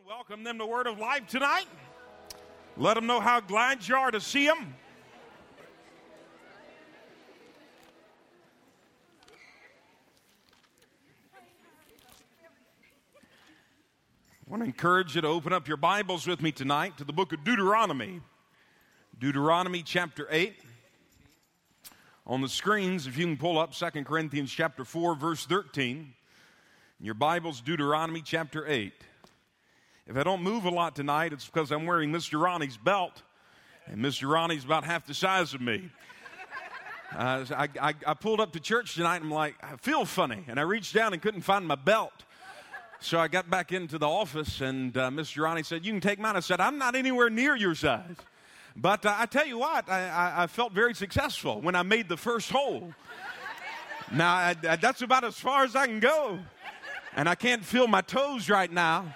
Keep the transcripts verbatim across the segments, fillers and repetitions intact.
Welcome them to Word of Life tonight. Let them know how glad you are to see them. I want to encourage you to open up your Bibles with me tonight to the book of Deuteronomy. Deuteronomy chapter eight. On the screens, if you can pull up Second Corinthians chapter four, verse thirteen. In your Bibles, Deuteronomy chapter eight. If I don't move a lot tonight, it's because I'm wearing Mister Ronnie's belt, and Mister Ronnie's about half the size of me. Uh, I, I, I pulled up to church tonight, and I'm like, I feel funny, and I reached down and couldn't find my belt. So I got back into the office, and uh, Mister Ronnie said, you can take mine. I said, I'm not anywhere near your size. But uh, I tell you what, I, I, I felt very successful when I made the first hole. Now, I, I, that's about as far as I can go. And I can't feel my toes right now.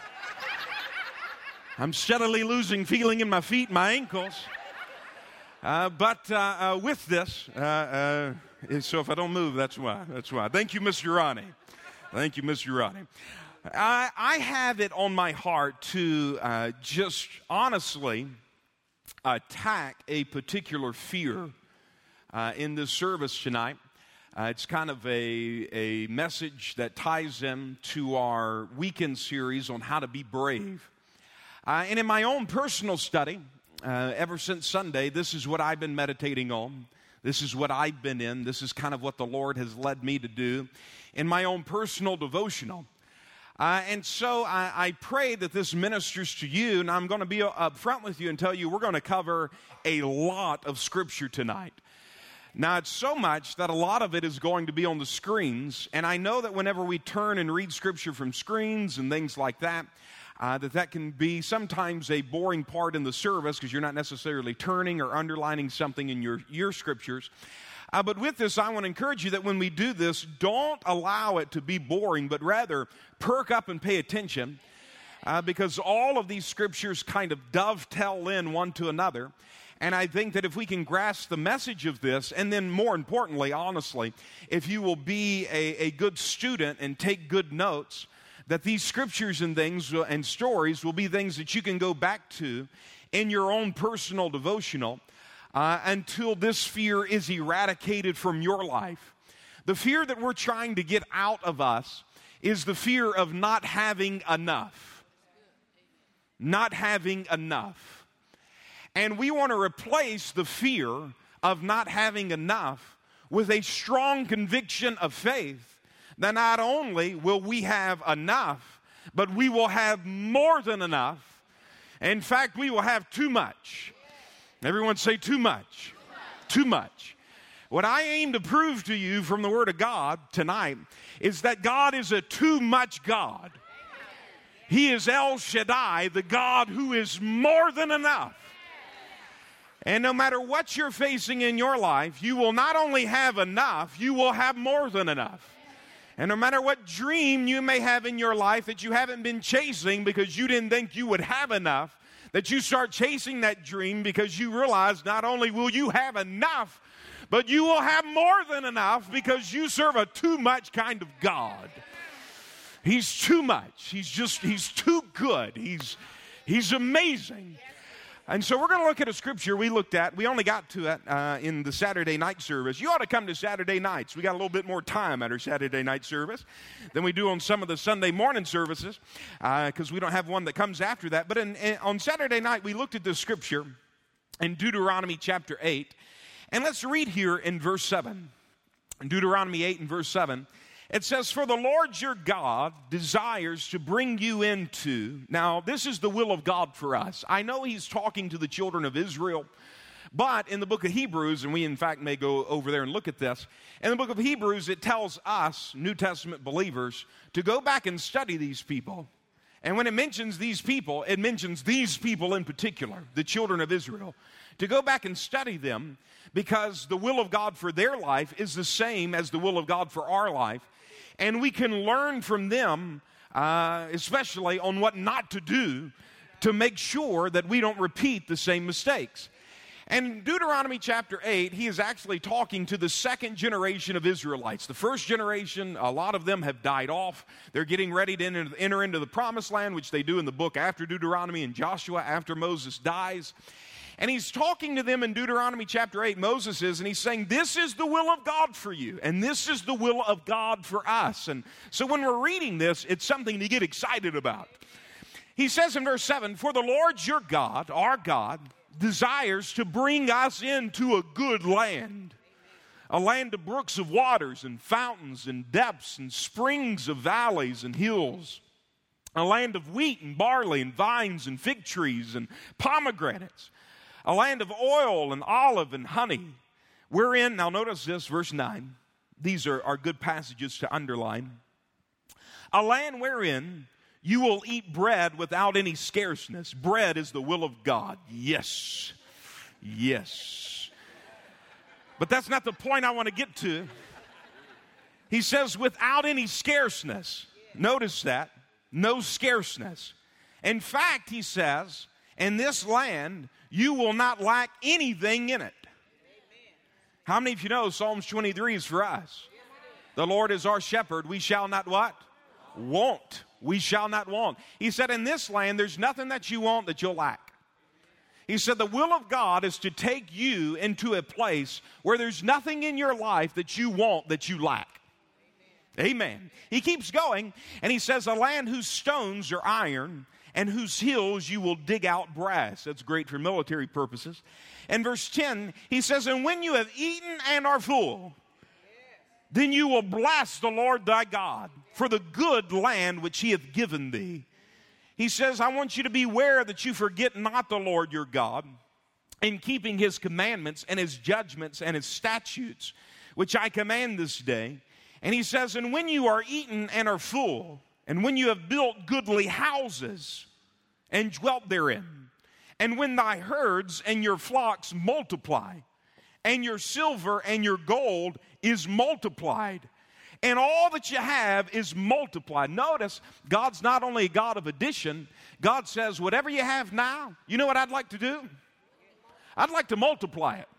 I'm steadily losing feeling in my feet, my ankles. Uh, but uh, uh, with this, uh, uh, so if I don't move, that's why. That's why. Thank you, Mister Ronnie. Thank you, Mister Ronnie. I, I have it on my heart to uh, just honestly attack a particular fear uh, in this service tonight. Uh, it's kind of a, a message that ties in to our weekend series on how to be brave. Uh, and in my own personal study, uh, ever since Sunday, this is what I've been meditating on. This is what I've been in. This is kind of what the Lord has led me to do in my own personal devotional. Uh, and so I, I pray that this ministers to you, and I'm going to be up front with you and tell you we're going to cover a lot of Scripture tonight. Now, it's so much that a lot of it is going to be on the screens, and I know that whenever we turn and read Scripture from screens and things like that, uh, that that can be sometimes a boring part in the service because you're not necessarily turning or underlining something in your, your Scriptures. Uh, but with this, I want to encourage you that when we do this, don't allow it to be boring, but rather perk up and pay attention uh, because all of these Scriptures kind of dovetail in one to another. And I think that if we can grasp the message of this, and then more importantly, honestly, if you will be a, a good student and take good notes, that these Scriptures and things and stories will be things that you can go back to in your own personal devotional uh, until this fear is eradicated from your life. The fear that we're trying to get out of us is the fear of not having enough. Not having enough. And we want to replace the fear of not having enough with a strong conviction of faith that not only will we have enough, but we will have more than enough. In fact, we will have too much. Everyone say too much. Too much. What I aim to prove to you from the Word of God tonight is that God is a too much God. He is El Shaddai, the God who is more than enough. And no matter what you're facing in your life, you will not only have enough, you will have more than enough. And no matter what dream you may have in your life that you haven't been chasing because you didn't think you would have enough, that you start chasing that dream because you realize not only will you have enough, but you will have more than enough because you serve a too much kind of God. He's too much. He's just, he's too good. He's, he's amazing. And so we're going to look at a scripture we looked at. We only got to it uh, in the Saturday night service. You ought to come to Saturday nights. We got a little bit more time at our Saturday night service than we do on some of the Sunday morning services because uh, we don't have one that comes after that. But in, in, on Saturday night, we looked at this scripture in Deuteronomy chapter eight. And let's read here in verse seven. In Deuteronomy eight and verse seven. It says, for the Lord your God desires to bring you into. Now, this is the will of God for us. I know he's talking to the children of Israel, but in the book of Hebrews, and we in fact may go over there and look at this, in the book of Hebrews, it tells us, New Testament believers, to go back and study these people. And when it mentions these people, it mentions these people in particular, the children of Israel, to go back and study them because the will of God for their life is the same as the will of God for our life. And we can learn from them, uh, especially on what not to do to make sure that we don't repeat the same mistakes. And Deuteronomy chapter eight, he is actually talking to the second generation of Israelites. The first generation, a lot of them have died off. They're getting ready to enter into the promised land, which they do in the book after Deuteronomy and Joshua after Moses dies. And he's talking to them in Deuteronomy chapter eight, Moses is, and he's saying, this is the will of God for you, and this is the will of God for us. And so when we're reading this, it's something to get excited about. He says in verse seven, for the Lord your God, our God, desires to bring us into a good land, a land of brooks of waters and fountains and depths and springs of valleys and hills, a land of wheat and barley and vines and fig trees and pomegranates, a land of oil and olive and honey, wherein, now notice this, verse nine, these are, are good passages to underline, a land wherein you will eat bread without any scarceness. Bread is the will of God. Yes. Yes. But that's not the point I want to get to. He says without any scarceness. Notice that. No scarceness. In fact, he says, in this land, you will not lack anything in it. How many of you know Psalms twenty-three is for us? The Lord is our shepherd. We shall not what? Want. We shall not want. He said, in this land, there's nothing that you want that you'll lack. He said, the will of God is to take you into a place where there's nothing in your life that you want that you lack. Amen. Amen. He keeps going, and he says, a land whose stones are iron and whose hills you will dig out brass. That's great for military purposes. And verse ten, he says, and when you have eaten and are full, then you will bless the Lord thy God for the good land which he hath given thee. He says, I want you to beware that you forget not the Lord your God in keeping his commandments and his judgments and his statutes, which I command this day. And he says, and when you are eaten and are full, and when you have built goodly houses and dwelt therein, and when thy herds and your flocks multiply, and your silver and your gold is multiplied, and all that you have is multiplied. Notice, God's not only a God of addition. God says, whatever you have now, you know what I'd like to do? I'd like to multiply it.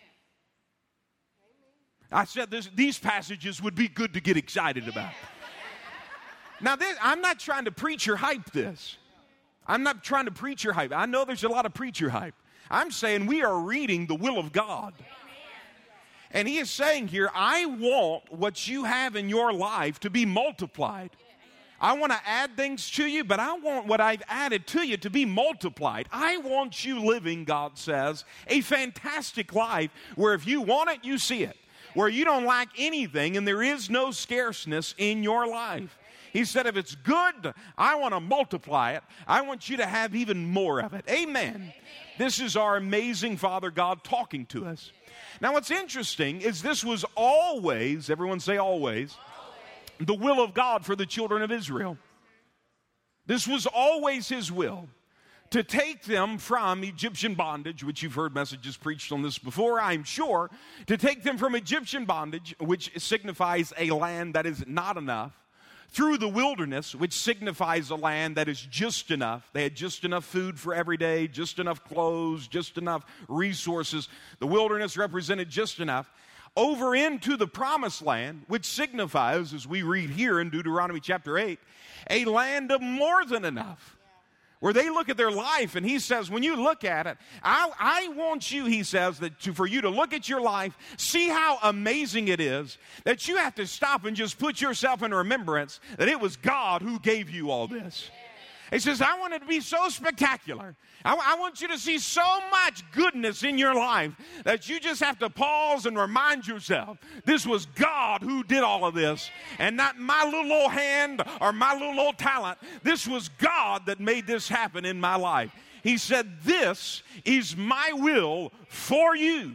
I said this, these passages would be good to get excited about. Now, this, I'm not trying to preach or hype this. I'm not trying to preach or hype. I know there's a lot of preacher hype. I'm saying we are reading the will of God. And he is saying here, I want what you have in your life to be multiplied. I want to add things to you, but I want what I've added to you to be multiplied. I want you living, God says, a fantastic life where if you want it, you see it. Where you don't lack anything and there is no scarceness in your life. He said, if it's good, I want to multiply it. I want you to have even more of it. Amen. Amen. This is our amazing Father God talking to us. Now, what's interesting is this was always, everyone say always, always, the will of God for the children of Israel. This was always his will, to take them from Egyptian bondage, which you've heard messages preached on this before, I'm sure, to take them from Egyptian bondage, which signifies a land that is not enough, through the wilderness, which signifies a land that is just enough. They had just enough food for every day, just enough clothes, just enough resources. The wilderness represented just enough. Over into the promised land, which signifies, as we read here in Deuteronomy chapter eight, a land of more than enough. Where they look at their life, and he says, when you look at it, I, I want you, he says, that to, for you to look at your life, see how amazing it is, that you have to stop and just put yourself in remembrance that it was God who gave you all this. He says, I want it to be so spectacular. I, I want you to see so much goodness in your life that you just have to pause and remind yourself, this was God who did all of this, and not my little old hand or my little old talent. This was God that made this happen in my life. He said, this is my will for you.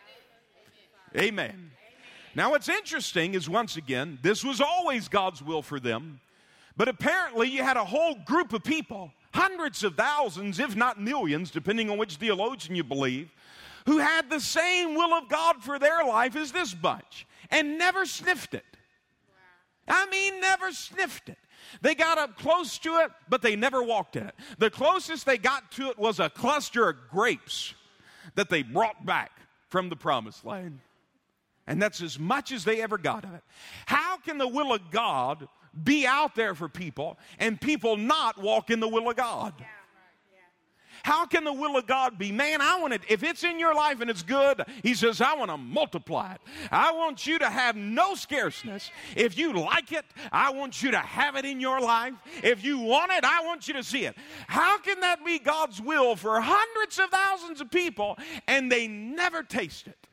Amen. Now, what's interesting is, once again, this was always God's will for them. But apparently you had a whole group of people, hundreds of thousands, if not millions, depending on which theologian you believe, who had the same will of God for their life as this bunch and never sniffed it. I mean, never sniffed it. They got up close to it, but they never walked in it. The closest they got to it was a cluster of grapes. that they brought back from the promised land. And that's as much as they ever got of it. How can the will of God be out there for people and people not walk in the will of God? Yeah. How can the will of God be? Man, I want it. If it's in your life and it's good, he says, I want to multiply it. I want you to have no scarceness. If you like it, I want you to have it in your life. If you want it, I want you to see it. How can that be God's will for hundreds of thousands of people and they never taste it?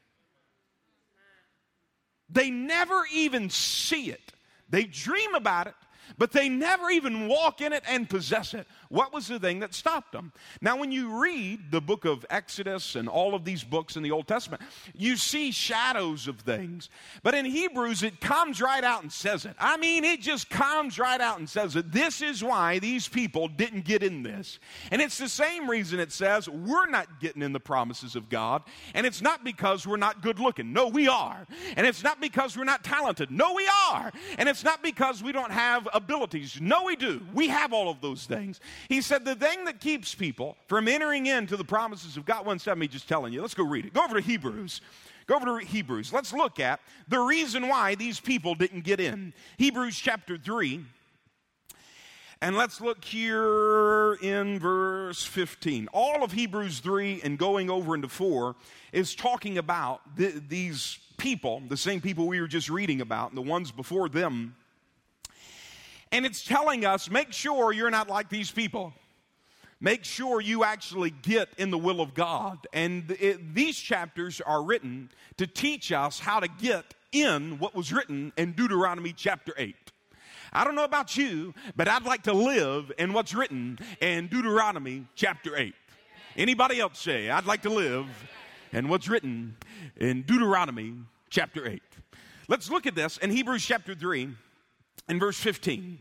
They never even see it. They dream about it, but they never even walk in it and possess it. What was the thing that stopped them? Now, when you read the book of Exodus and all of these books in the Old Testament, you see shadows of things. But in Hebrews, it comes right out and says it. I mean, it just comes right out and says it. This is why these people didn't get in this. And it's the same reason it says we're not getting in the promises of God. And it's not because we're not good looking. No, we are. And it's not because we're not talented. No, we are. And it's not because we don't have abilities. No, we do. We have all of those things. He said the thing that keeps people from entering into the promises of God, one step me just telling you. Let's go read it. Go over to Hebrews. Go over to Hebrews. Let's look at the reason why these people didn't get in. Hebrews chapter three. And let's look here in verse fifteen. All of Hebrews three and going over into four is talking about th- these people, the same people we were just reading about, and the ones before them. And it's telling us, make sure you're not like these people. Make sure you actually get in the will of God. And it, these chapters are written to teach us how to get in what was written in Deuteronomy chapter eight. I don't know about you, but I'd like to live in what's written in Deuteronomy chapter eight. Anybody else say, I'd like to live in what's written in Deuteronomy chapter eight. Let's look at this in Hebrews chapter three. In verse fifteen,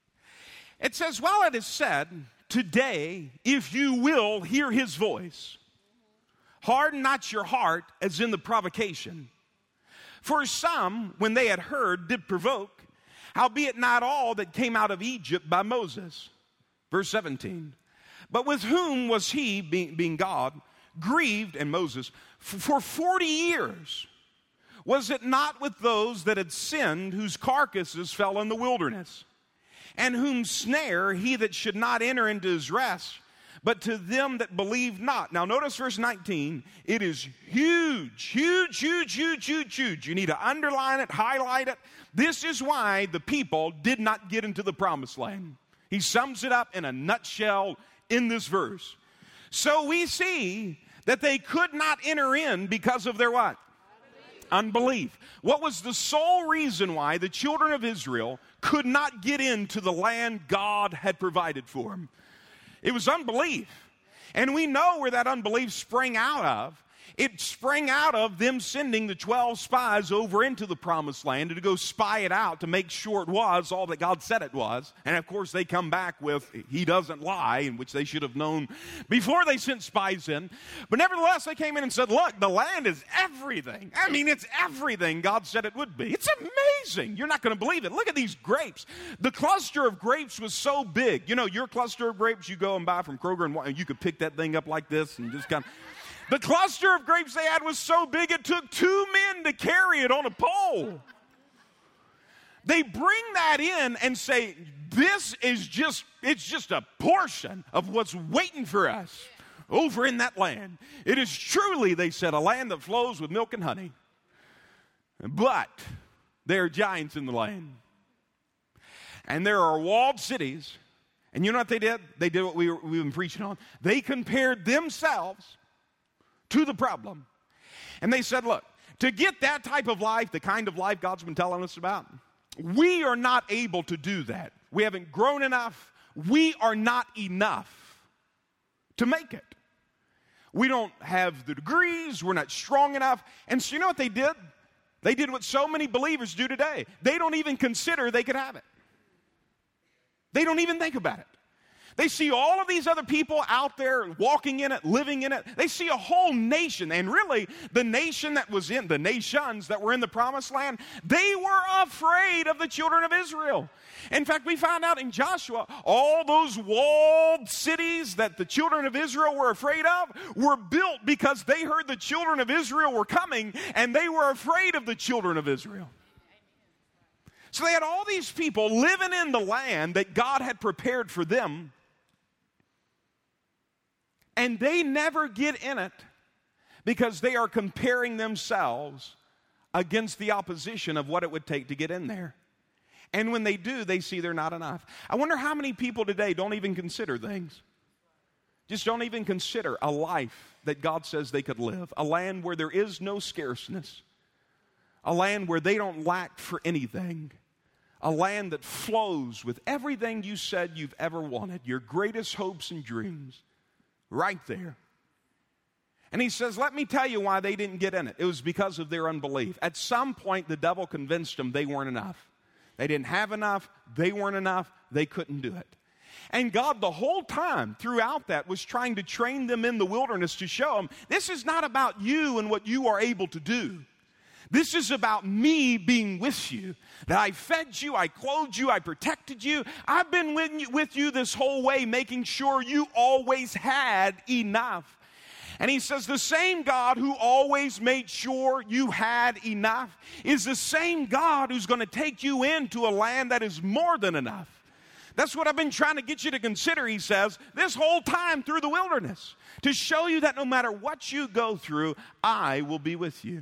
it says, while it is said, today, if you will hear his voice, harden not your heart as in the provocation. For some, when they had heard, did provoke, howbeit not all that came out of Egypt by Moses. Verse seventeen, but with whom was he, being, being God, grieved, and Moses, f- for forty years? Was it not with those that had sinned, whose carcasses fell in the wilderness? And whom snare he that should not enter into his rest, but to them that believe not. Now notice verse nineteen. It is huge, huge, huge, huge, huge, huge. You need to underline it, highlight it. This is why the people did not get into the promised land. He sums it up in a nutshell in this verse. So we see that they could not enter in because of their what? Unbelief. What was the sole reason why the children of Israel could not get into the land God had provided for them? It was unbelief. And we know where that unbelief sprang out of. It sprang out of them sending the twelve spies over into the promised land to go spy it out to make sure it was all that God said it was. And of course they come back with, he doesn't lie, in which they should have known before they sent spies in. But nevertheless, they came in and said, look, the land is everything. I mean, it's everything God said it would be. It's amazing. You're not going to believe it. Look at these grapes. The cluster of grapes was so big. You know, your cluster of grapes, you go and buy from Kroger, and you could pick that thing up like this and just kind of... The cluster of grapes they had was so big it took two men to carry it on a pole. They bring that in and say, this is just, it's just a portion of what's waiting for us over in that land. It is truly, they said, a land that flows with milk and honey. But there are giants in the land. And there are walled cities. And you know what they did? They did what we were, we've been preaching on. They compared themselves to the problem. And they said, look, to get that type of life, the kind of life God's been telling us about, we are not able to do that. We haven't grown enough. We are not enough to make it. We don't have the degrees. We're not strong enough. And so you know what they did? They did what so many believers do today. They don't even consider they could have it. They don't even think about it. They see all of these other people out there walking in it, living in it. They see a whole nation. And really, the nation that was in, the nations that were in the promised land, they were afraid of the children of Israel. In fact, we find out in Joshua, all those walled cities that the children of Israel were afraid of were built because they heard the children of Israel were coming, and they were afraid of the children of Israel. So they had all these people living in the land that God had prepared for them, and they never get in it because they are comparing themselves against the opposition of what it would take to get in there. And when they do, they see they're not enough. I wonder how many people today don't even consider things. Just don't even consider a life that God says they could live. A land where there is no scarceness. A land where they don't lack for anything. A land that flows with everything you said you've ever wanted. Your greatest hopes and dreams. Right there. And he says, let me tell you why they didn't get in it. It was because of their unbelief. At some point, the devil convinced them they weren't enough. They didn't have enough. They weren't enough. They couldn't do it. And God, the whole time throughout that, was trying to train them in the wilderness to show them, this is not about you and what you are able to do. This is about me being with you. That I fed you, I clothed you, I protected you. I've been with you, with you this whole way, making sure you always had enough. And he says the same God who always made sure you had enough is the same God who's going to take you into a land that is more than enough. That's what I've been trying to get you to consider, he says, this whole time through the wilderness. To show you that no matter what you go through, I will be with you.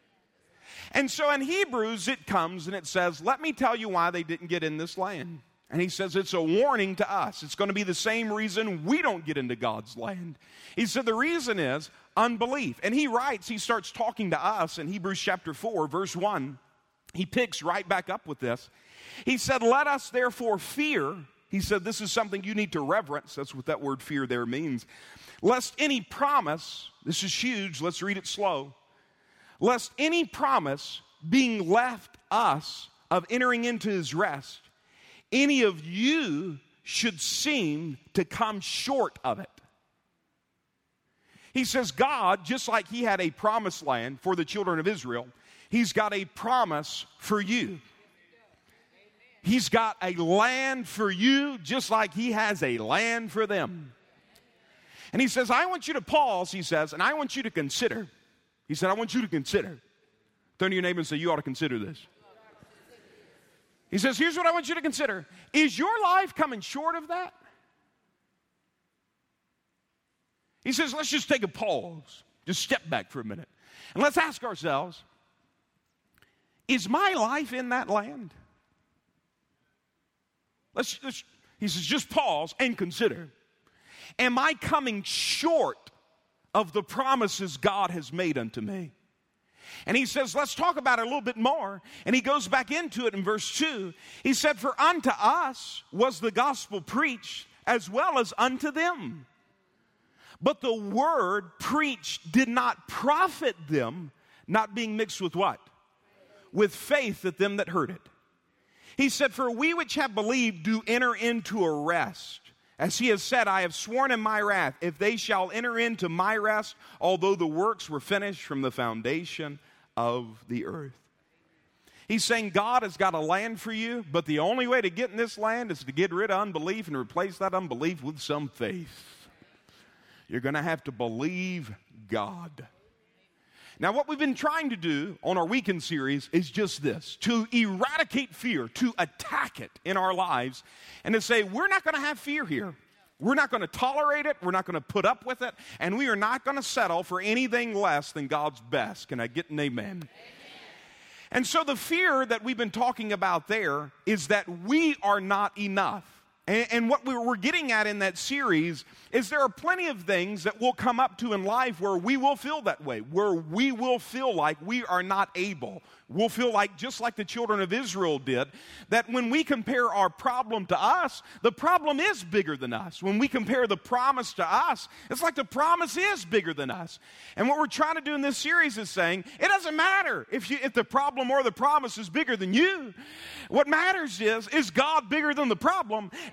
And so in Hebrews it comes and it says, let me tell you why they didn't get in this land. And he says it's a warning to us. It's going to be the same reason we don't get into God's land. He said the reason is unbelief. And he writes, he starts talking to us in Hebrews chapter four, verse one. He picks right back up with this. He said, let us therefore fear. He said this is something you need to reverence. That's what that word fear there means. Lest any promise, this is huge, let's read it slow. Lest any promise being left us of entering into his rest, any of you should seem to come short of it. He says God, just like he had a promised land for the children of Israel, he's got a promise for you. He's got a land for you just like he has a land for them. And he says, I want you to pause, he says, and I want you to consider. He said, I want you to consider. Turn to your neighbor and say, you ought to consider this. He says, here's what I want you to consider. Is your life coming short of that? He says, let's just take a pause. Just step back for a minute. And let's ask ourselves, is my life in that land? Let's, let's, he says, just pause and consider. Am I coming short of the promises God has made unto me? And he says, let's talk about it a little bit more. And he goes back into it in verse two. He said, for unto us was the gospel preached as well as unto them. But the word preached did not profit them, not being mixed with what? With faith at them that heard it. He said, for we which have believed do enter into a rest. As he has said, I have sworn in my wrath, if they shall enter into my rest, although the works were finished from the foundation of the earth. He's saying God has got a land for you, but the only way to get in this land is to get rid of unbelief and replace that unbelief with some faith. You're going to have to believe God. Now, what we've been trying to do on our weekend series is just this, to eradicate fear, to attack it in our lives, and to say, we're not going to have fear here. We're not going to tolerate it. We're not going to put up with it. And we are not going to settle for anything less than God's best. Can I get an amen? Amen. And so the fear that we've been talking about there is that we are not enough. And, and what we we're getting at in that series is there are plenty of things that we'll come up to in life where we will feel that way, where we will feel like we are not able. We'll feel like, just like the children of Israel did, that when we compare our problem to us, the problem is bigger than us. When we compare the promise to us, it's like the promise is bigger than us. And what we're trying to do in this series is saying, it doesn't matter if, you, if the problem or the promise is bigger than you. What matters is, is God bigger than the problem?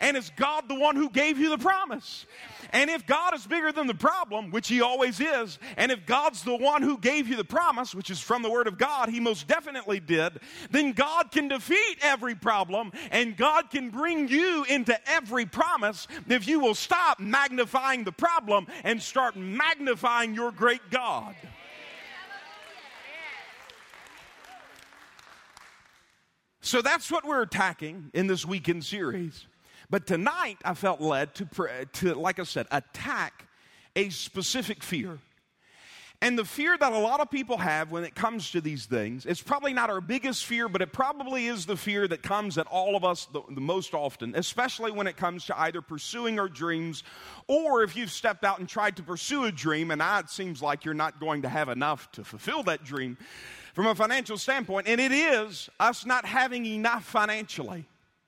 And is God the one who gave you the promise? And if God is bigger than the problem, which He always is, and if God's the one who gave you the promise, which is from the Word of God, He most definitely did, then God can defeat every problem, and God can bring you into every promise if you will stop magnifying the problem and start magnifying your great God. So that's what we're attacking in this weekend series. But tonight, I felt led to, to, like I said, attack a specific fear. And the fear that a lot of people have when it comes to these things, it's probably not our biggest fear, but it probably is the fear that comes at all of us the, the most often, especially when it comes to either pursuing our dreams, or if you've stepped out and tried to pursue a dream, and now it seems like you're not going to have enough to fulfill that dream from a financial standpoint, and it is us not having enough financially.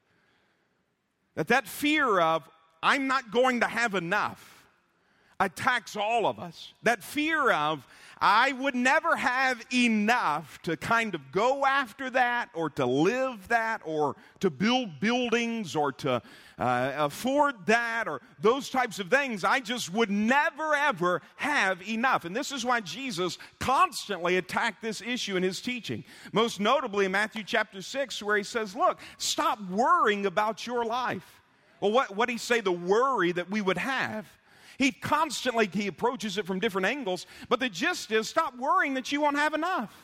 That that fear of, I'm not going to have enough, attacks all of us. That fear of, I would never have enough to kind of go after that, or to live that, or to build buildings, or to uh, afford that, or those types of things. I just would never, ever have enough. And this is why Jesus constantly attacked this issue in His teaching. Most notably in Matthew chapter six, where He says, look, stop worrying about your life. Well, what what He say the worry that we would have? He constantly, he approaches it from different angles, but the gist is, stop worrying that you won't have enough.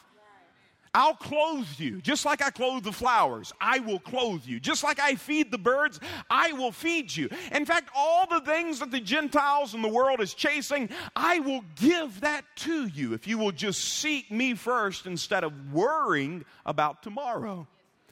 I'll clothe you, just like I clothe the flowers. I will clothe you. Just like I feed the birds, I will feed you. In fact, all the things that the Gentiles in the world is chasing, I will give that to you if you will just seek me first instead of worrying about tomorrow.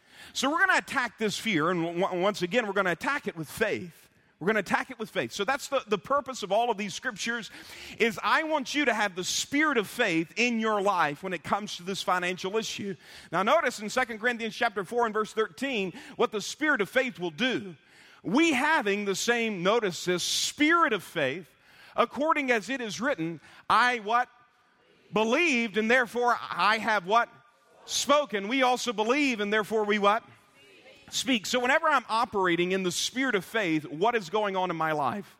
So we're going to attack this fear, and once again, we're going to attack it with faith. We're going to attack it with faith. So that's the, the purpose of all of these scriptures, is I want you to have the spirit of faith in your life when it comes to this financial issue. Now notice in Second Corinthians chapter four and verse thirteen, what the spirit of faith will do. We having the same, notice this, spirit of faith, according as it is written, I what? Believed, and therefore I have what? Spoken. We also believe, and therefore we what? Speak. So whenever I'm operating in the spirit of faith, what is going on in my life?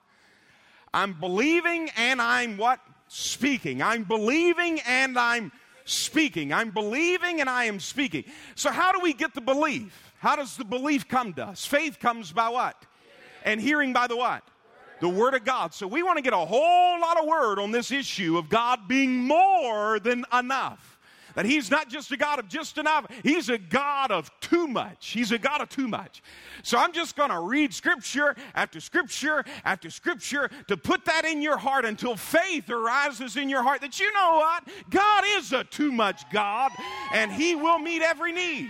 I'm believing and I'm what? Speaking. I'm believing and I'm speaking. I'm believing and I am speaking. So how do we get the belief? How does the belief come to us? Faith comes by what? And hearing by the what? The Word of God. So we want to get a whole lot of word on this issue of God being more than enough. That He's not just a God of just enough. He's a God of too much. He's a God of too much. So I'm just going to read scripture after scripture after scripture to put that in your heart until faith arises in your heart that you know what? God is a too much God, and He will meet every need.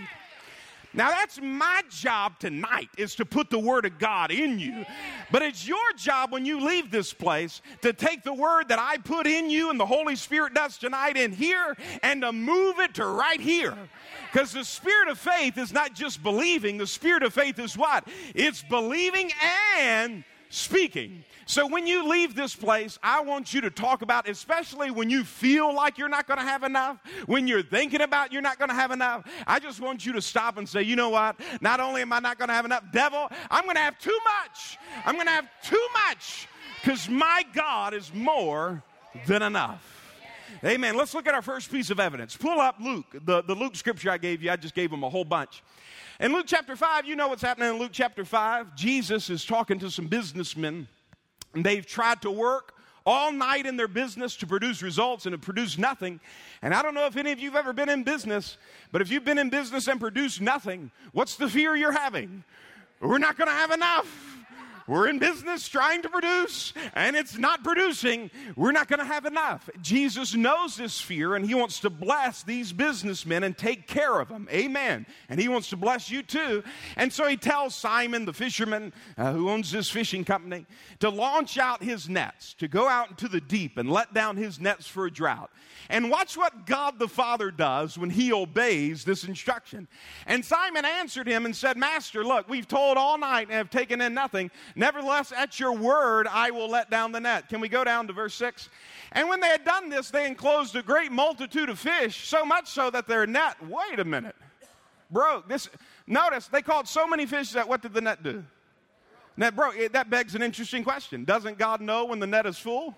Now that's my job tonight, is to put the Word of God in you. But it's your job when you leave this place to take the Word that I put in you and the Holy Spirit does tonight in here and to move it to right here. Because the spirit of faith is not just believing. The spirit of faith is what? It's believing and speaking. So when you leave this place, I want you to talk about, especially when you feel like you're not going to have enough, when you're thinking about you're not going to have enough, I just want you to stop and say, you know what? Not only am I not going to have enough, devil, I'm going to have too much. I'm going to have too much because my God is more than enough. Amen. Let's look at our first piece of evidence. Pull up Luke, the, the Luke scripture I gave you. I just gave them a whole bunch. In Luke chapter five, you know what's happening in Luke chapter five. Jesus is talking to some businessmen. And they've tried to work all night in their business to produce results and have produced nothing. And I don't know if any of you have ever been in business, but if you've been in business and produced nothing, what's the fear you're having? We're not going to have enough. We're in business trying to produce, and it's not producing. We're not going to have enough. Jesus knows this fear, and He wants to bless these businessmen and take care of them. Amen. And He wants to bless you too. And so He tells Simon, the fisherman uh, who owns this fishing company, to launch out his nets, to go out into the deep and let down his nets for a drought. And watch what God the Father does when He obeys this instruction. And Simon answered Him and said, Master, look, we've toiled all night and have taken in nothing. Nevertheless, at your word, I will let down the net. Can we go down to verse six? And when they had done this, they enclosed a great multitude of fish, so much so that their net, wait a minute, broke. This, notice, they caught so many fish that what did the net do? Now, bro, that begs an interesting question. Doesn't God know when the net is full?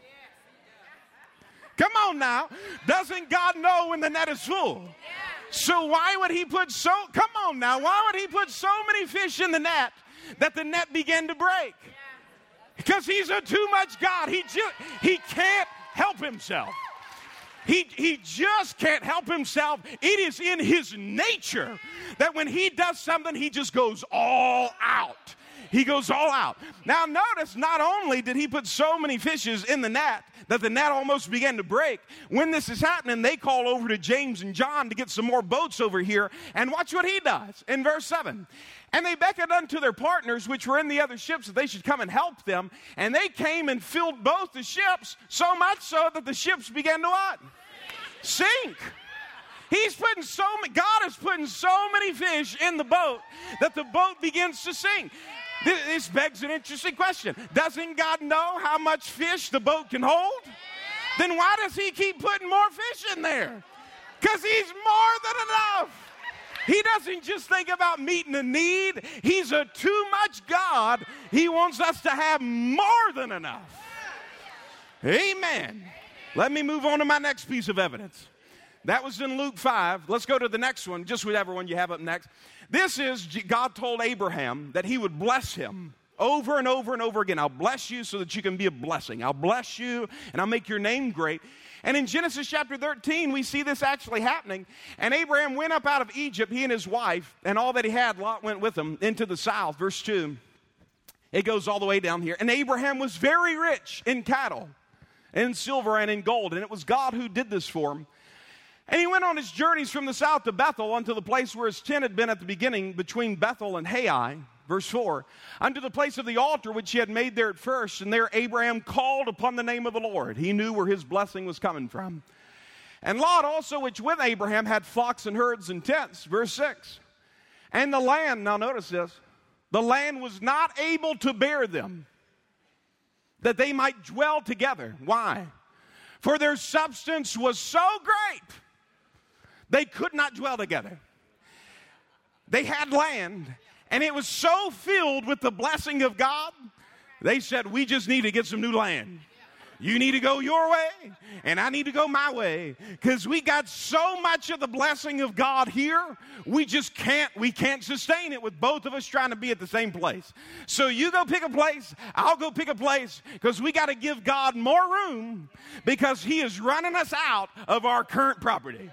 Come on now. Doesn't God know when the net is full? So why would he put so, come on now, why would he put so many fish in the net that the net began to break? Because he's a too much God. He just, he can't help himself. He, he just can't help himself. It is in his nature that when he does something, he just goes all out. He goes all out. Now notice, not only did he put so many fishes in the net that the net almost began to break, when this is happening, they call over to James and John to get some more boats over here. And watch what he does in verse seven. And they beckoned unto their partners, which were in the other ships, that they should come and help them. And they came and filled both the ships, so much so that the ships began to what? Sink. He's putting so many, God is putting so many fish in the boat that the boat begins to sink. This begs an interesting question. Doesn't God know how much fish the boat can hold? Then why does he keep putting more fish in there? Because he's more than enough. He doesn't just think about meeting a need. He's a too much God. He wants us to have more than enough. Amen. Let me move on to my next piece of evidence. That was in Luke five. Let's go to the next one, just whatever one you have up next. This is, God told Abraham that he would bless him over and over and over again. I'll bless you so that you can be a blessing. I'll bless you and I'll make your name great. And in Genesis chapter thirteen, we see this actually happening. And Abraham went up out of Egypt, he and his wife, and all that he had, Lot went with him into the south. Verse two, it goes all the way down here. And Abraham was very rich in cattle, in silver, and in gold. And it was God who did this for him. And he went on his journeys from the south to Bethel, unto the place where his tent had been at the beginning, between Bethel and Hai, verse four, unto the place of the altar which he had made there at first. And there Abraham called upon the name of the Lord. He knew where his blessing was coming from. And Lot also, which with Abraham had flocks and herds and tents, verse six. And the land, now notice this, the land was not able to bear them, that they might dwell together. Why? For their substance was so great, they could not dwell together. They had land, and it was so filled with the blessing of God, they said, we just need to get some new land. You need to go your way, and I need to go my way, because we got so much of the blessing of God here, we just can't, we can't sustain it with both of us trying to be at the same place. So you go pick a place, I'll go pick a place, because we got to give God more room, because he is running us out of our current property.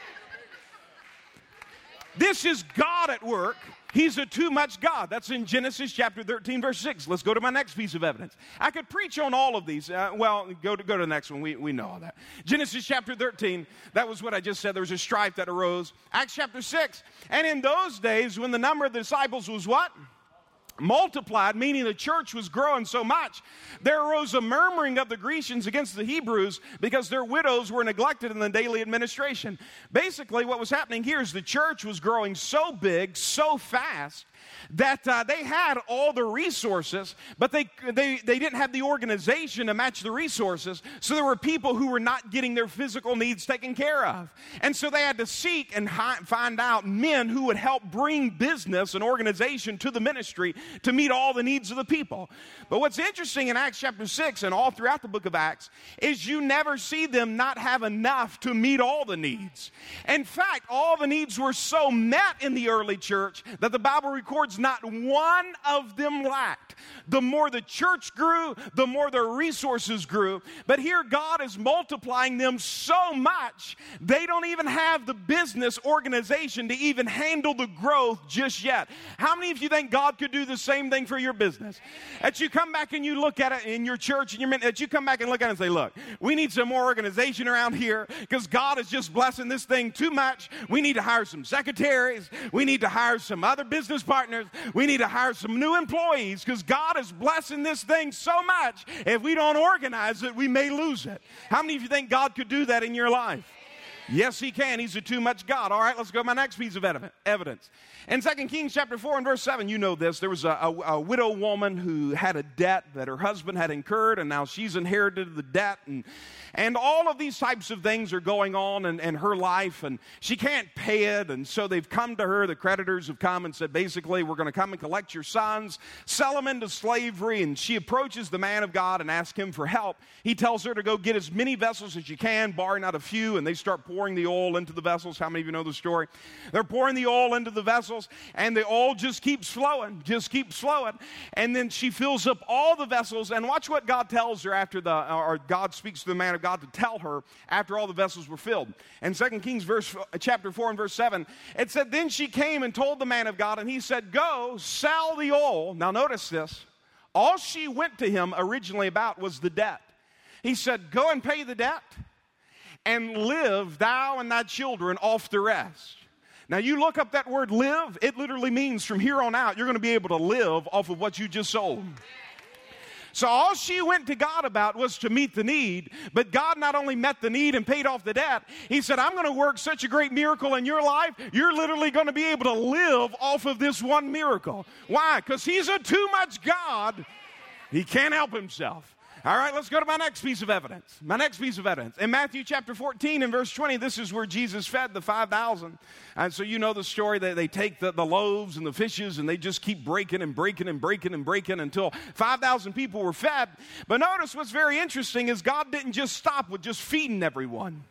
This is God at work. He's a too much God. That's in Genesis chapter thirteen, verse six. Let's go to my next piece of evidence. I could preach on all of these. Uh, well, go to, go to the next one. We, we know all that. Genesis chapter thirteen, that was what I just said. There was a strife that arose. Acts chapter six. And in those days, when the number of the disciples was what? Multiplied, meaning the church was growing so much, there arose a murmuring of the Grecians against the Hebrews because their widows were neglected in the daily administration. Basically, what was happening here is the church was growing so big, so fast, that uh, they had all the resources, but they, they, they didn't have the organization to match the resources, so there were people who were not getting their physical needs taken care of. And so they had to seek and hi- find out men who would help bring business and organization to the ministry to meet all the needs of the people. But what's interesting in Acts chapter six and all throughout the book of Acts is you never see them not have enough to meet all the needs. In fact, all the needs were so met in the early church that the Bible records not one of them lacked. The more the church grew, the more their resources grew. But here God is multiplying them so much, they don't even have the business organization to even handle the growth just yet. How many of you think God could do the same thing for your business? That you come back and you look at it in your church, and your, that you come back and look at it and say, look, we need some more organization around here because God is just blessing this thing too much. We need to hire some secretaries. We need to hire some other business partners. We need to hire some new employees because God is blessing this thing so much. If we don't organize it, we may lose it. How many of you think God could do that in your life? Yes, he can. He's a too much God. All right, let's go to my next piece of evidence. In Second Kings chapter four and verse seven, you know this. There was a, a, a widow woman who had a debt that her husband had incurred, and now she's inherited the debt. And, and all of these types of things are going on in, in her life, and she can't pay it. And so they've come to her, the creditors have come and said, basically, we're going to come and collect your sons, sell them into slavery. And she approaches the man of God and asks him for help. He tells her to go get as many vessels as you can, barring not a few, and they start pouring the oil into the vessels. How many of you know the story? They're pouring the oil into the vessels, and the oil just keeps flowing, just keeps flowing. And then she fills up all the vessels, and watch what God tells her after the, or God speaks to the man of God to tell her after all the vessels were filled. In Second Kings verse, chapter four and verse seven, it said, then she came and told the man of God, and he said, go, sell the oil. Now notice this. All she went to him originally about was the debt. He said, go and pay the debt, and live thou and thy children off the rest. Now you look up that word live, it literally means from here on out, you're going to be able to live off of what you just sold. So all she went to God about was to meet the need, but God not only met the need and paid off the debt, he said, I'm going to work such a great miracle in your life, you're literally going to be able to live off of this one miracle. Why? Because he's a too much God. He can't help himself. All right, let's go to my next piece of evidence. My next piece of evidence. In Matthew chapter fourteen and verse twenty, this is where Jesus fed the five thousand. And so you know the story. They, they take the, the loaves and the fishes, and they just keep breaking and breaking and breaking and breaking until five thousand people were fed. But notice what's very interesting is God didn't just stop with just feeding everyone.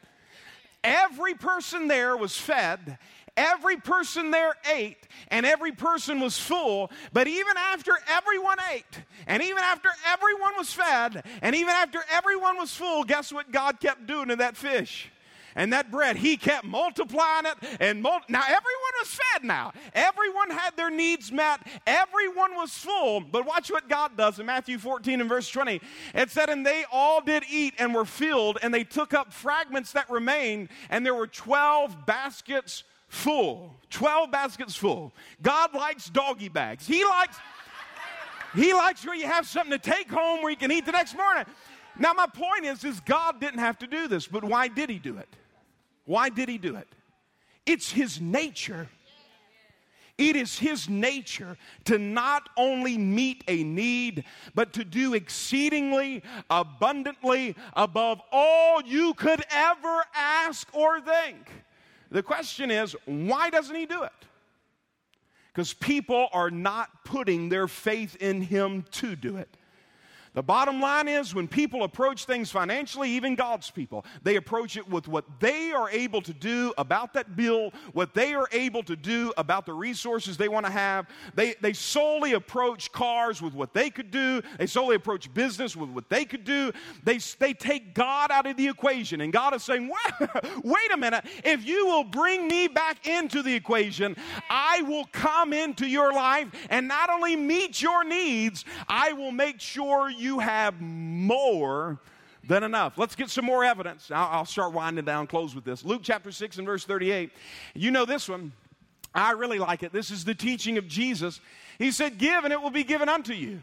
Every person there was fed. Every person there ate, and every person was full. But even after everyone ate, and even after everyone was fed, and even after everyone was full, guess what God kept doing to that fish and that bread? He kept multiplying it. And mul- now everyone was fed now. Everyone had their needs met. Everyone was full. But watch what God does in Matthew fourteen and verse twenty. It said, and they all did eat and were filled, and they took up fragments that remained, and there were twelve baskets full. twelve baskets full. God likes doggy bags. He likes, he likes where you have something to take home where you can eat the next morning. Now my point is, is God didn't have to do this, but why did he do it? Why did he do it? It's his nature. It is his nature to not only meet a need, but to do exceedingly abundantly above all you could ever ask or think. The question is, why doesn't he do it? Because people are not putting their faith in him to do it. The bottom line is, when people approach things financially, even God's people, they approach it with what they are able to do about that bill, what they are able to do about the resources they want to have. They, they solely approach cars with what they could do. They solely approach business with what they could do. They, they take God out of the equation, and God is saying, wait, wait a minute, if you will bring me back into the equation, I will come into your life and not only meet your needs, I will make sure you You have more than enough. Let's get some more evidence. I'll, I'll start winding down, close with this. Luke chapter six and verse thirty-eight. You know this one. I really like it. This is the teaching of Jesus. He said, give and it will be given unto you.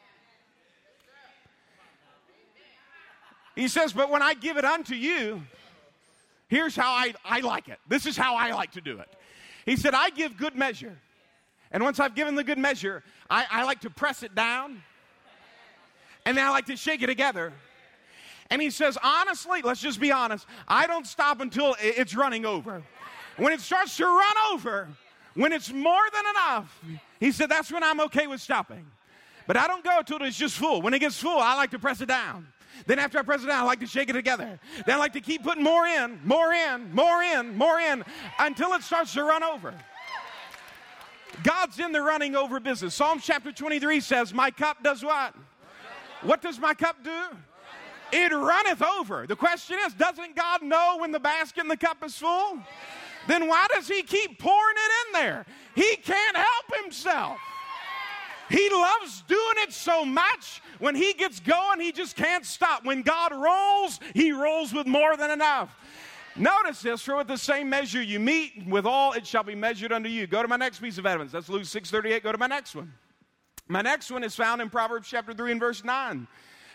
He says, but when I give it unto you, here's how I, I like it. This is how I like to do it. He said, I give good measure. And once I've given the good measure, I, I like to press it down. And then I like to shake it together. And he says, honestly, let's just be honest, I don't stop until it's running over. When it starts to run over, when it's more than enough, he said, that's when I'm okay with stopping. But I don't go until it's just full. When it gets full, I like to press it down. Then after I press it down, I like to shake it together. Then I like to keep putting more in, more in, more in, more in, until it starts to run over. God's in the running over business. Psalms chapter twenty-three says, my cup does what? What does my cup do? It runneth over. The question is, doesn't God know when the basket and the cup is full? Then why does he keep pouring it in there? He can't help himself. He loves doing it so much. When he gets going, he just can't stop. When God rolls, he rolls with more than enough. Notice this, for with the same measure you meet, with all it shall be measured unto you. Go to my next piece of evidence. That's Luke six thirty-eight. Go to my next one. My next one is found in Proverbs chapter three and verse nine.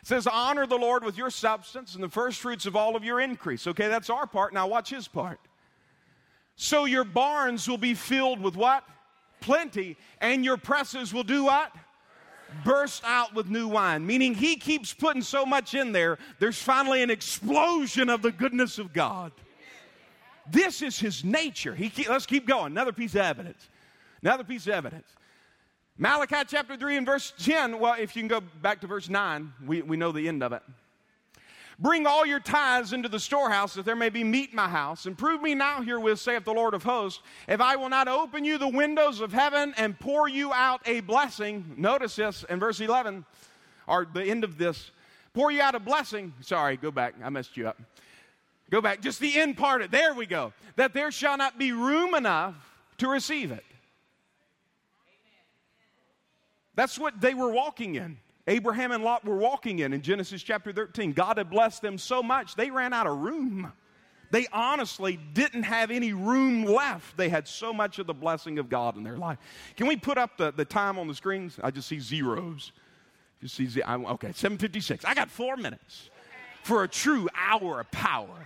It says, honor the Lord with your substance and the first fruits of all of your increase. Okay, that's our part. Now watch his part. So your barns will be filled with what? Plenty. And your presses will do what? Burst out with new wine. Meaning he keeps putting so much in there, there's finally an explosion of the goodness of God. This is his nature. He keep, let's keep going. Another piece of evidence. Another piece of evidence. Malachi chapter three and verse ten. Well, if you can go back to verse nine, we, we know the end of it. Bring all your tithes into the storehouse, that there may be meat in my house. And prove me now herewith, saith the Lord of hosts, if I will not open you the windows of heaven and pour you out a blessing. Notice this in verse eleven, or the end of this. Pour you out a blessing. Sorry, go back. I messed you up. Go back. Just the end part of it. There we go. That there shall not be room enough to receive it. That's what they were walking in. Abraham and Lot were walking in in Genesis chapter thirteen. God had blessed them so much, they ran out of room. They honestly didn't have any room left. They had so much of the blessing of God in their life. Can we put up the, the time on the screens? I just see zeros. Just see ze- I, okay, seven fifty-six. I got four minutes for a true hour of power.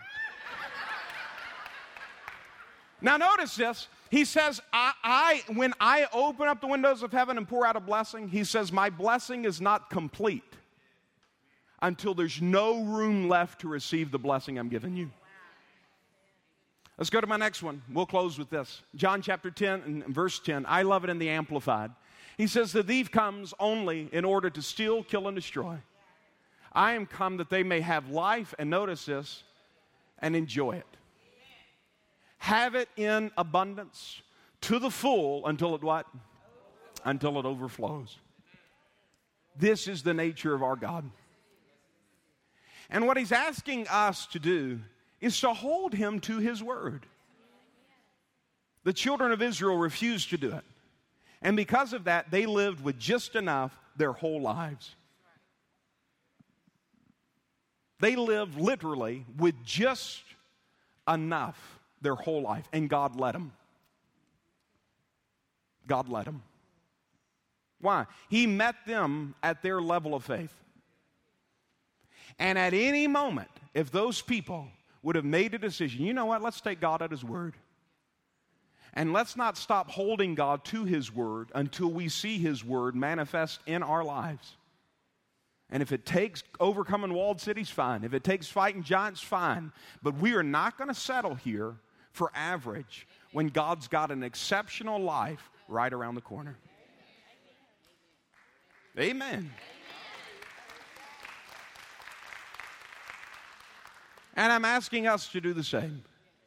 Now notice this. He says, I, I, when I open up the windows of heaven and pour out a blessing, he says, my blessing is not complete until there's no room left to receive the blessing I'm giving you. Let's go to my next one. We'll close with this. John chapter ten and verse ten. I love it in the Amplified. He says, the thief comes only in order to steal, kill, and destroy. I am come that they may have life, and notice this, and enjoy it. Have it in abundance to the full until it what? Until it overflows. This is the nature of our God. And what he's asking us to do is to hold him to his word. The children of Israel refused to do it. And because of that, they lived with just enough their whole lives. They lived literally with just enough their whole life, and God let them. God let them. Why? He met them at their level of faith. And at any moment, if those people would have made a decision, you know what, let's take God at his word. And let's not stop holding God to his word until we see his word manifest in our lives. And if it takes overcoming walled cities, fine. If it takes fighting giants, fine. But we are not going to settle here for average when God's got an exceptional life right around the corner. Amen. And I'm asking us to do the same.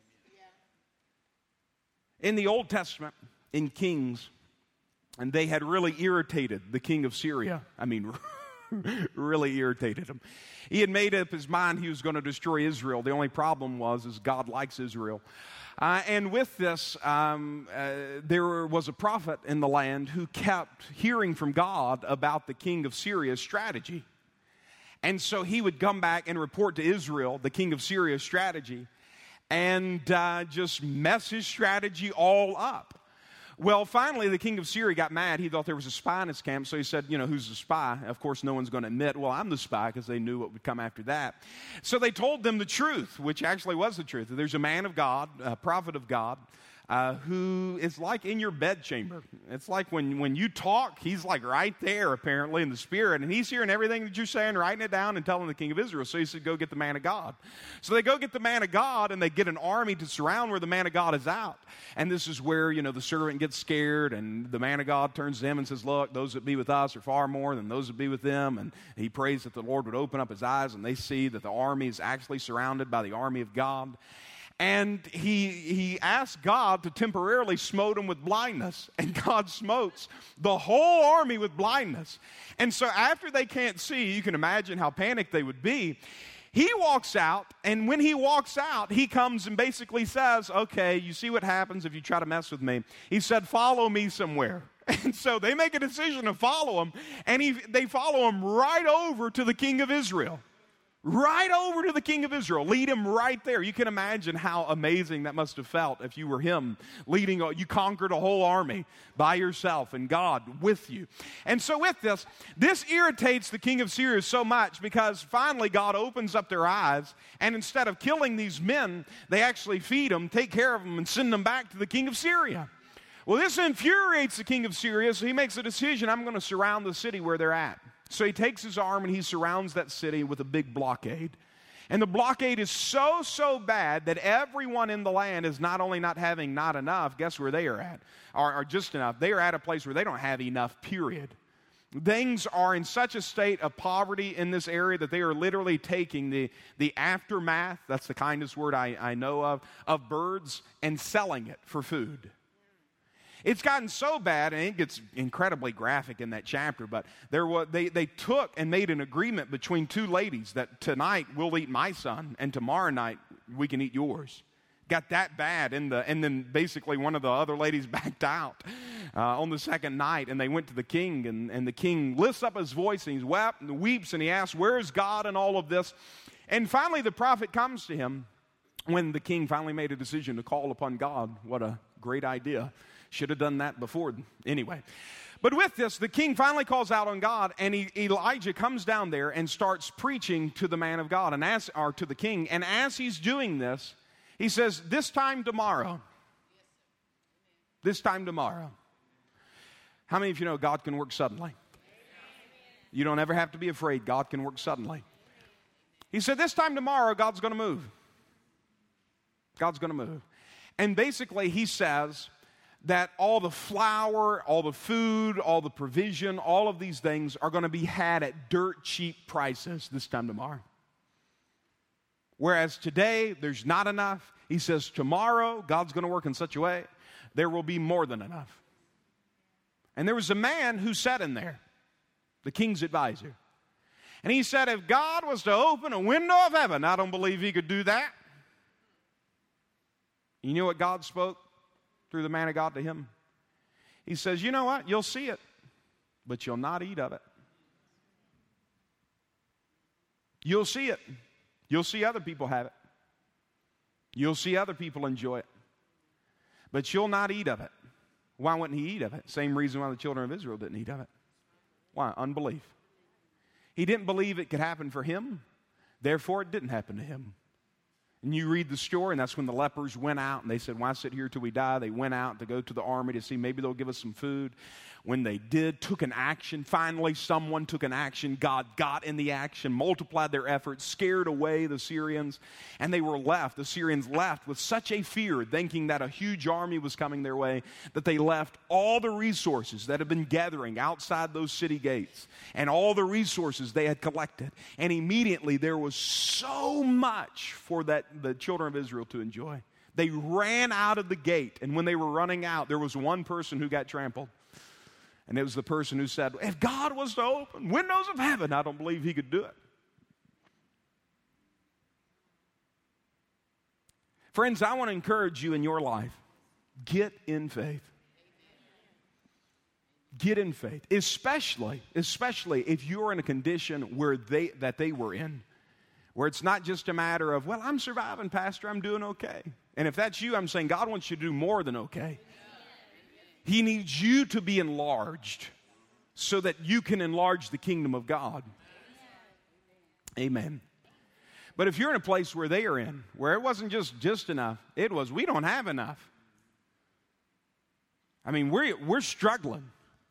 In the Old Testament, in Kings, and they had really irritated the king of Syria. I mean, really irritated him. He had made up his mind he was going to destroy Israel. The only problem was is God likes Israel. Uh, and with this, um, uh, there was a prophet in the land who kept hearing from God about the king of Syria's strategy. And so he would come back and report to Israel the king of Syria's strategy and uh, just mess his strategy all up. Well, finally, the king of Syria got mad. He thought there was a spy in his camp, so he said, you know, who's the spy? Of course, no one's going to admit, well, I'm the spy, because they knew what would come after that. So they told them the truth, which actually was the truth. There's a man of God, a prophet of God, uh, who is like in your bedchamber. It's like when, when you talk, he's like right there, apparently, in the spirit, and he's hearing everything that you're saying, writing it down, and telling the king of Israel. So he said, go get the man of God. So they go get the man of God, and they get an army to surround where the man of God is out. And this is where, you know, the servant gets scared, and the man of God turns to him and says, look, those that be with us are far more than those that be with them. And he prays that the Lord would open up his eyes, and they see that the army is actually surrounded by the army of God. And he he asked God to temporarily smote him with blindness. And God smotes the whole army with blindness. And so after they can't see, you can imagine how panicked they would be. He walks out, and when he walks out, he comes and basically says, okay, you see what happens if you try to mess with me. He said, follow me somewhere. And so they make a decision to follow him, and he, they follow him right over to the king of Israel. right over to the king of Israel. Lead him right there. You can imagine how amazing that must have felt if you were him leading. You conquered a whole army by yourself and God with you. And so with this, this irritates the king of Syria so much because finally God opens up their eyes, and instead of killing these men, they actually feed them, take care of them, and send them back to the king of Syria. Well, this infuriates the king of Syria, so he makes a decision: I'm going to surround the city where they're at. So he takes his arm and he surrounds that city with a big blockade. And the blockade is so, so bad that everyone in the land is not only not having not enough, guess where they are at? Or, or just enough. They are at a place where they don't have enough, period. Things are in such a state of poverty in this area that they are literally taking the, the aftermath, that's the kindest word I, I know of, of birds and selling it for food. It's gotten so bad, and it gets incredibly graphic in that chapter, but there was, they, they took and made an agreement between two ladies that tonight we'll eat my son, and tomorrow night we can eat yours. Got that bad, in the, and then basically one of the other ladies backed out uh, on the second night, and they went to the king, and, and the king lifts up his voice, and he wept and weeps, and he asks, where is God in all of this? And finally the prophet comes to him when the king finally made a decision to call upon God. What a great idea. Should have done that before. Anyway. But with this, the king finally calls out on God, and he, Elijah comes down there and starts preaching to the man of God, and as, or to the king. And as he's doing this, he says, this time tomorrow, this time tomorrow. How many of you know God can work suddenly? You don't ever have to be afraid. God can work suddenly. He said, this time tomorrow, God's going to move. God's going to move. And basically, he says that all the flour, all the food, all the provision, all of these things are going to be had at dirt cheap prices this time tomorrow. Whereas today, there's not enough. He says tomorrow, God's going to work in such a way, there will be more than enough. And there was a man who sat in there, the king's advisor. And he said, if God was to open a window of heaven, I don't believe he could do that. You know what God spoke through the man of God to him? He says, you know what? You'll see it, but you'll not eat of it. You'll see it. You'll see other people have it. You'll see other people enjoy it. But you'll not eat of it. Why wouldn't he eat of it? Same reason why the children of Israel didn't eat of it. Why? Unbelief. He didn't believe it could happen for him. Therefore, it didn't happen to him. And you read the story, and that's when the lepers went out, and they said, why sit here till we die? They went out to go to the army to see maybe they'll give us some food. When they did, took an action. Finally, someone took an action. God got in the action, multiplied their efforts, scared away the Syrians, and they were left. The Syrians left with such a fear, thinking that a huge army was coming their way, that they left all the resources that had been gathering outside those city gates and all the resources they had collected. And immediately there was so much for that the children of Israel to enjoy. They ran out of the gate, and when they were running out, there was one person who got trampled. And it was the person who said, if God was to open windows of heaven, I don't believe he could do it. Friends, I want to encourage you in your life. Get in faith. Get in faith. Especially, especially if you're in a condition where they that they were in. Where it's not just a matter of, well, I'm surviving, Pastor, I'm doing okay. And if that's you, I'm saying God wants you to do more than okay. He needs you to be enlarged so that you can enlarge the kingdom of God. Amen. But if you're in a place where they are in, where it wasn't just just enough, it was, we don't have enough. I mean, we're, we're struggling.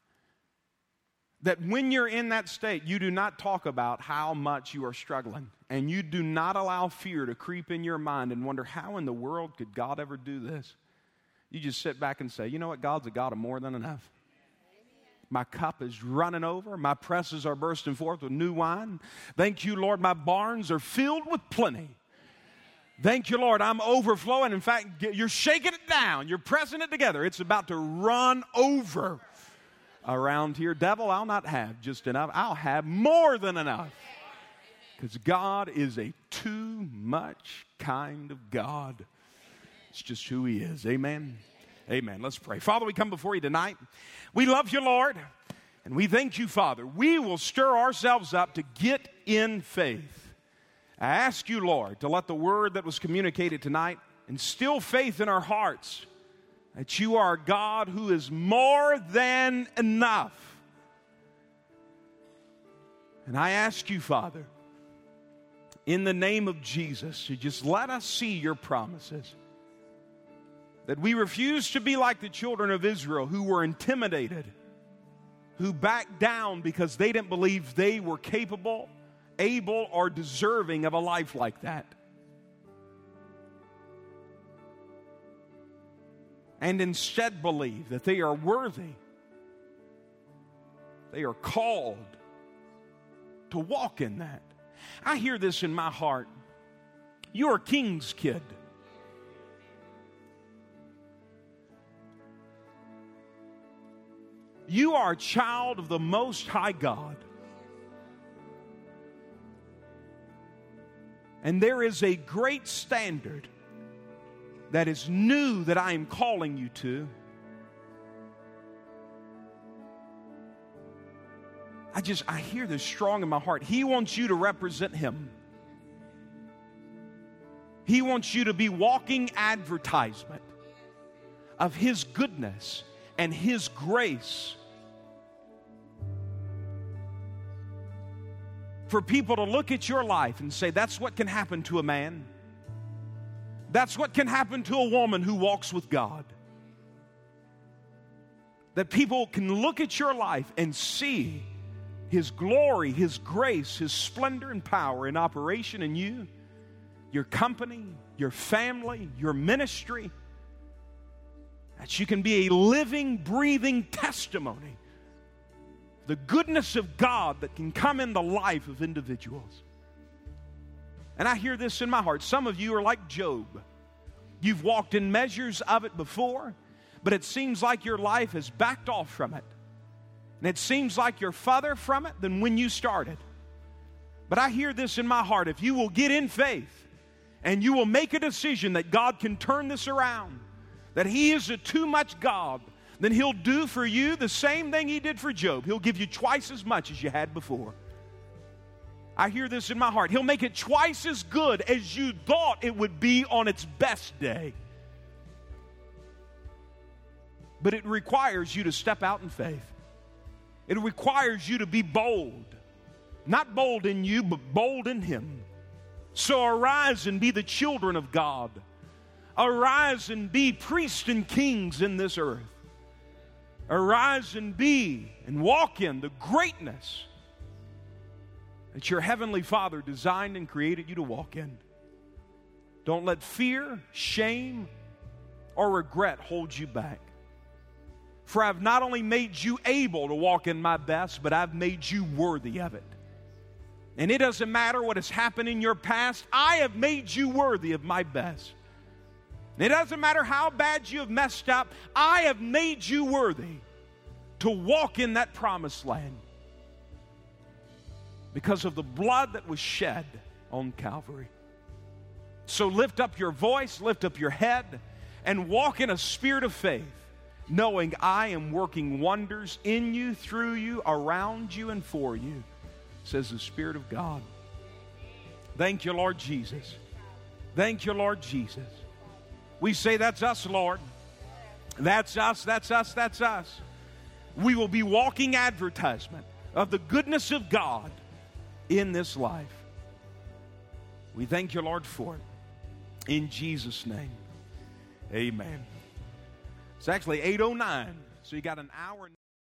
That when you're in that state, you do not talk about how much you are struggling. And you do not allow fear to creep in your mind and wonder, how in the world could God ever do this? You just sit back and say, you know what? God's a God of more than enough. My cup is running over. My presses are bursting forth with new wine. Thank you, Lord. My barns are filled with plenty. Thank you, Lord. I'm overflowing. In fact, you're shaking it down. You're pressing it together. It's about to run over around here. Devil, I'll not have just enough. I'll have more than enough. Because God is a too much kind of God. It's just who he is. Amen. Amen. Let's pray. Father, we come before you tonight. We love you, Lord, and we thank you, Father. We will stir ourselves up to get in faith. I ask you, Lord, to let the word that was communicated tonight instill faith in our hearts that you are a God who is more than enough. And I ask you, Father, in the name of Jesus, to just let us see your promises. That we refuse to be like the children of Israel who were intimidated, who backed down because they didn't believe they were capable, able, or deserving of a life like that. And instead believe that they are worthy, they are called to walk in that. I hear this in my heart. You're a king's kid. You are a child of the Most High God. And there is a great standard that is new that I am calling you to. I just, I hear this strong in my heart. He wants you to represent Him. He wants you to be walking advertisement of His goodness and His grace. For people to look at your life and say, that's what can happen to a man. That's what can happen to a woman who walks with God. That people can look at your life and see His glory, His grace, His splendor and power in operation in you, your company, your family, your ministry. That you can be a living, breathing testimony. The goodness of God that can come in the life of individuals. And I hear this in my heart. Some of you are like Job. You've walked in measures of it before, but it seems like your life has backed off from it. And it seems like you're farther from it than when you started. But I hear this in my heart. If you will get in faith and you will make a decision that God can turn this around, that He is a too much God, then He'll do for you the same thing He did for Job. He'll give you twice as much as you had before. I hear this in my heart. He'll make it twice as good as you thought it would be on its best day. But it requires you to step out in faith. It requires you to be bold. Not bold in you, but bold in Him. So arise and be the children of God. Arise and be priests and kings in this earth. Arise and be and walk in the greatness that your Heavenly Father designed and created you to walk in. Don't let fear, shame, or regret hold you back. For I've not only made you able to walk in my best, but I've made you worthy of it. And it doesn't matter what has happened in your past, I have made you worthy of my best. It doesn't matter how bad you have messed up, I have made you worthy to walk in that promised land because of the blood that was shed on Calvary. So lift up your voice, lift up your head, and walk in a spirit of faith, knowing I am working wonders in you, through you, around you, and for you, says the Spirit of God. Thank you, Lord Jesus. Thank you, Lord Jesus. We say, that's us, Lord. That's us, that's us, that's us. We will be walking advertisement of the goodness of God in this life. We thank you, Lord, for it. In Jesus' name, amen. It's actually eight oh nine, so you got an hour.